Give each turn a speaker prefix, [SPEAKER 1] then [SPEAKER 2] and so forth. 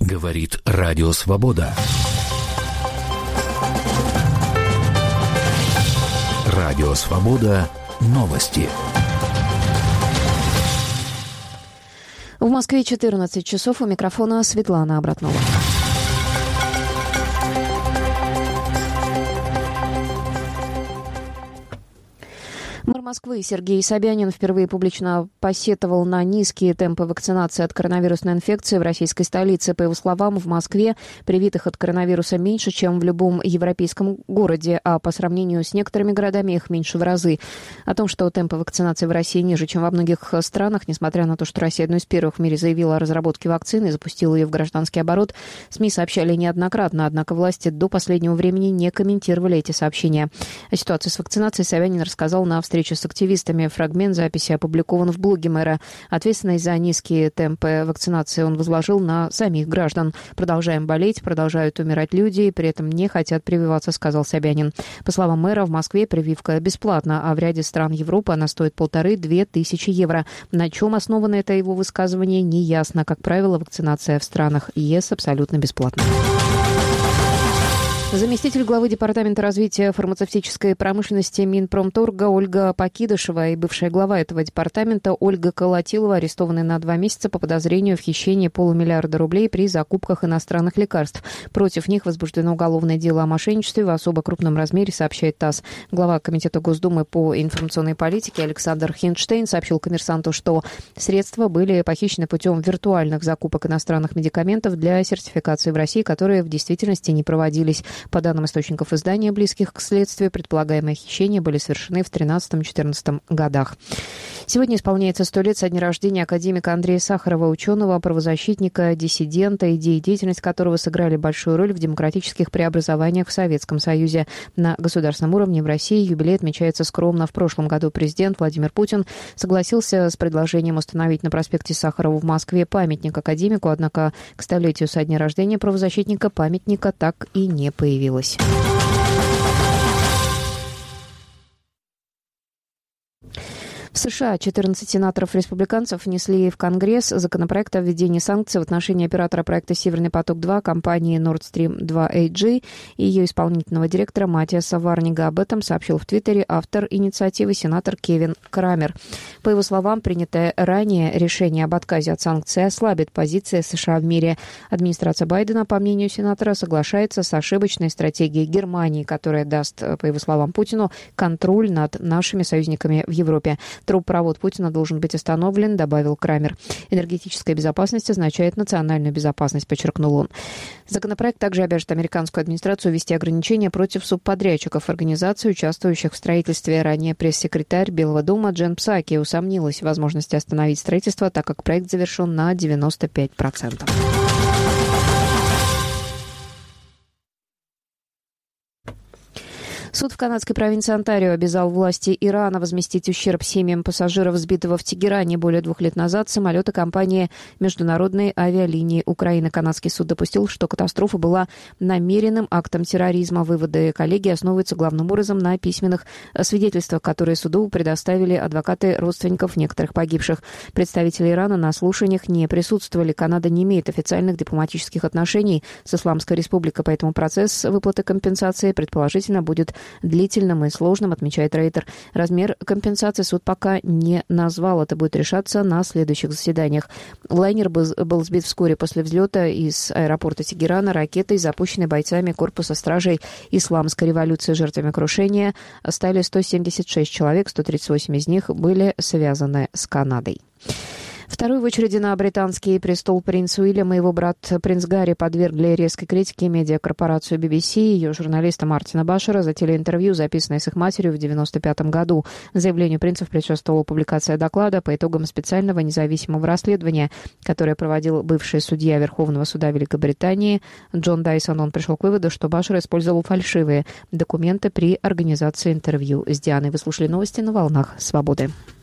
[SPEAKER 1] Говорит Радио Свобода. Радио Свобода. Новости.
[SPEAKER 2] В Москве 14 часов. У микрофона Светлана Обратнова. Мэр Москвы Сергей Собянин впервые публично посетовал на низкие темпы вакцинации от коронавирусной инфекции в российской столице. По его словам, в Москве привитых от коронавируса меньше, чем в любом европейском городе, а по сравнению с некоторыми городами их меньше в разы. О том, что темпы вакцинации в России ниже, чем во многих странах, несмотря на то, что Россия одной из первых в мире заявила о разработке вакцины и запустила ее в гражданский оборот, СМИ сообщали неоднократно, однако власти до последнего времени не комментировали эти сообщения. О ситуации с вакцинацией Собянин рассказал на встрече с активистами. Фрагмент записи опубликован в блоге мэра. Ответственность за низкие темпы вакцинации он возложил на самих граждан. «Продолжаем болеть, продолжают умирать люди, и при этом не хотят прививаться», — сказал Собянин. По словам мэра, в Москве прививка бесплатна, а в ряде стран Европы она стоит 1,5-2 тысячи евро. На чем основано это его высказывание, не ясно. Как правило, вакцинация в странах ЕС абсолютно бесплатна. Заместитель главы Департамента развития фармацевтической промышленности Минпромторга Ольга Покидышева и бывшая глава этого департамента Ольга Колотилова арестованы на 2 месяца по подозрению в хищении $500 000 рублей при закупках иностранных лекарств. Против них возбуждено уголовное дело о мошенничестве в особо крупном размере, сообщает ТАСС. Глава Комитета Госдумы по информационной политике Александр Хинштейн сообщил «Коммерсанту», что средства были похищены путем виртуальных закупок иностранных медикаментов для сертификации в России, которые в действительности не проводились. По данным источников издания, близких к следствию, предполагаемые хищения были совершены в 2013-2014 годах. Сегодня исполняется 100 лет со дня рождения академика Андрея Сахарова, ученого, правозащитника, диссидента, идеи и деятельность которого сыграли большую роль в демократических преобразованиях в Советском Союзе. На государственном уровне в России юбилей отмечается скромно. В прошлом году президент Владимир Путин согласился с предложением установить на проспекте Сахарова в Москве памятник академику, однако к 100-летию со дня рождения правозащитника памятника так и не появилось. В США 14 сенаторов-республиканцев внесли в Конгресс законопроект о введении санкций в отношении оператора проекта «Северный поток-2» компании Nord Stream 2 AG и ее исполнительного директора Матиаса Варнига. Об этом сообщил в Твиттере автор инициативы сенатор Кевин Крамер. По его словам, принятое ранее решение об отказе от санкций ослабит позиции США в мире. Администрация Байдена, по мнению сенатора, соглашается с ошибочной стратегией Германии, которая даст, по его словам, Путину контроль над нашими союзниками в Европе. Трубопровод Путина должен быть остановлен, добавил Крамер. Энергетическая безопасность означает национальную безопасность, подчеркнул он. Законопроект также обяжет американскую администрацию ввести ограничения против субподрядчиков организаций, участвующих в строительстве. Ранее пресс-секретарь Белого дома Джен Псаки усомнилась в возможности остановить строительство, так как проект завершен на 95%. Суд в канадской провинции Онтарио обязал власти Ирана возместить ущерб семьям пассажиров, сбитого в Тегеране более 2 лет назад самолета компании Международной авиалинии Украины. Канадский суд допустил, что катастрофа была намеренным актом терроризма. Выводы коллегии основываются главным образом на письменных свидетельствах, которые суду предоставили адвокаты родственников некоторых погибших. Представители Ирана на слушаниях не присутствовали. Канада не имеет официальных дипломатических отношений с Исламской Республикой, поэтому процесс выплаты компенсации предположительно будет длительным и сложным, отмечает Рейтер. Размер компенсации суд пока не назвал. Это будет решаться на следующих заседаниях. Лайнер был сбит вскоре после взлета из аэропорта Тегерана ракетой, запущенной бойцами корпуса стражей Исламской революции. Жертвами крушения стали 176 человек, 138 из них были связаны с Канадой. Второй в очереди на британский престол принц Уильям и его брат принц Гарри подвергли резкой критике медиакорпорацию BBC и ее журналиста Мартина Башера за телеинтервью, записанное с их матерью в 1995 году. Заявлению принцев предшествовала публикация доклада по итогам специального независимого расследования, которое проводил бывший судья Верховного суда Великобритании Джон Дайсон. Он пришел к выводу, что Башер использовал фальшивые документы при организации интервью с Дианой. Вы слушали новости на волнах Свободы.